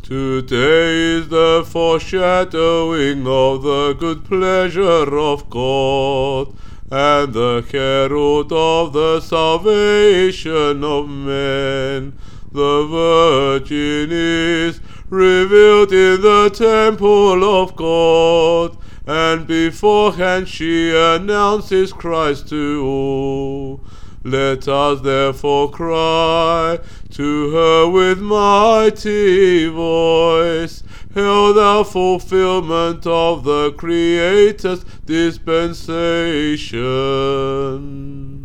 Today is the foreshadowing of the good pleasure of God, and the herald of the salvation of men. The Virgin is revealed in the temple of God, and beforehand she announces Christ to all. Let us therefore cry to her with mighty voice, Hail thou fulfillment of the Creator's dispensation.